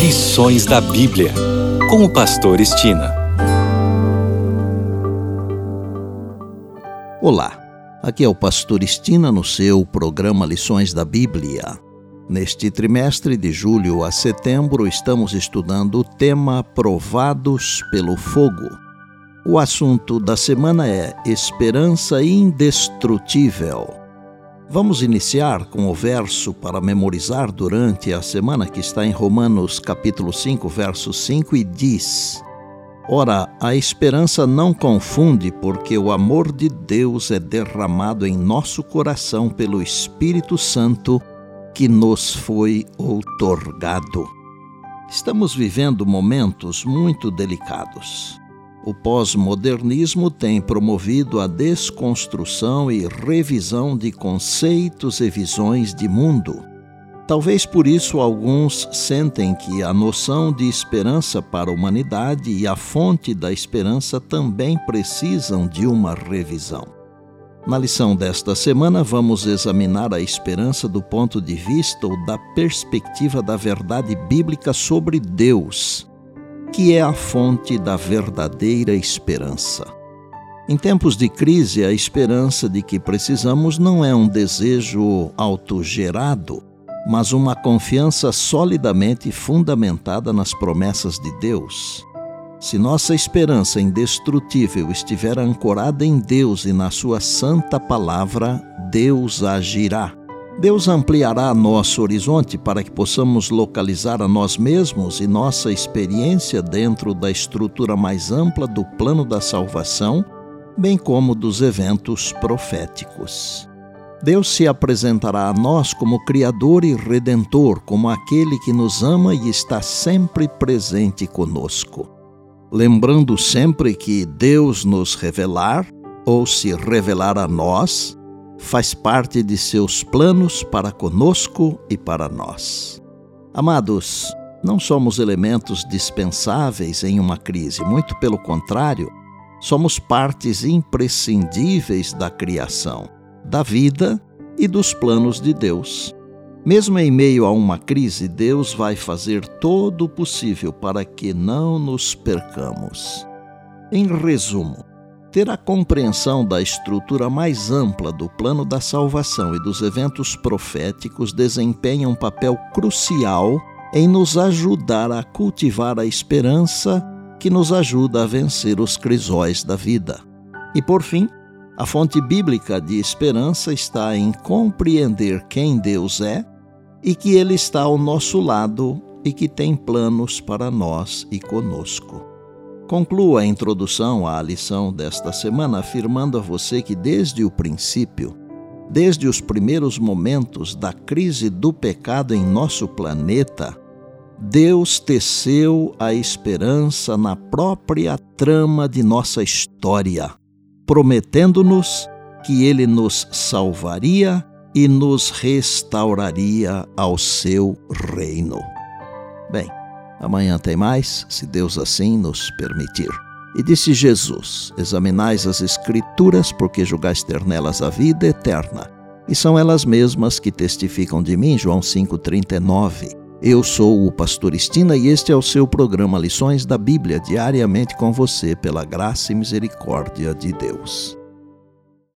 Lições da Bíblia, com o pastor Estina. Olá, aqui é o pastor Estina no seu programa Lições da Bíblia. Neste trimestre de julho a setembro estamos estudando o tema Provados pelo Fogo. O assunto da semana é Esperança Indestrutível. Vamos iniciar com o verso para memorizar durante a semana que está em Romanos capítulo 5, verso 5 e diz: Ora, a esperança não confunde, porque o amor de Deus é derramado em nosso coração pelo Espírito Santo que nos foi outorgado. Estamos vivendo momentos muito delicados. O pós-modernismo tem promovido a desconstrução e revisão de conceitos e visões de mundo. Talvez por isso alguns sentem que a noção de esperança para a humanidade e a fonte da esperança também precisam de uma revisão. Na lição desta semana, vamos examinar a esperança do ponto de vista ou da perspectiva da verdade bíblica sobre Deus, que é a fonte da verdadeira esperança. Em tempos de crise, a esperança de que precisamos não é um desejo autogerado, mas uma confiança solidamente fundamentada nas promessas de Deus. Se nossa esperança indestrutível estiver ancorada em Deus e na sua santa palavra, Deus agirá. Deus ampliará nosso horizonte para que possamos localizar a nós mesmos e nossa experiência dentro da estrutura mais ampla do plano da salvação, bem como dos eventos proféticos. Deus se apresentará a nós como Criador e Redentor, como aquele que nos ama e está sempre presente conosco. Lembrando sempre que Deus nos revelar, ou se revelar a nós, faz parte de seus planos para conosco e para nós. Amados, não somos elementos dispensáveis em uma crise, muito pelo contrário, somos partes imprescindíveis da criação, da vida e dos planos de Deus. Mesmo em meio a uma crise, Deus vai fazer todo o possível para que não nos percamos. Em resumo, ter a compreensão da estrutura mais ampla do plano da salvação e dos eventos proféticos desempenha um papel crucial em nos ajudar a cultivar a esperança que nos ajuda a vencer os crisóis da vida. E por fim, a fonte bíblica de esperança está em compreender quem Deus é e que Ele está ao nosso lado e que tem planos para nós e conosco. Concluo a introdução à lição desta semana afirmando a você que desde o princípio, desde os primeiros momentos da crise do pecado em nosso planeta, Deus teceu a esperança na própria trama de nossa história, prometendo-nos que Ele nos salvaria e nos restauraria ao seu reino. Bem, amanhã tem mais, se Deus assim nos permitir. E disse Jesus: examinais as Escrituras, porque julgais ter nelas a vida eterna, e são elas mesmas que testificam de mim. João 5,39. Eu sou o pastor Estina e este é o seu programa Lições da Bíblia, diariamente com você, pela graça e misericórdia de Deus.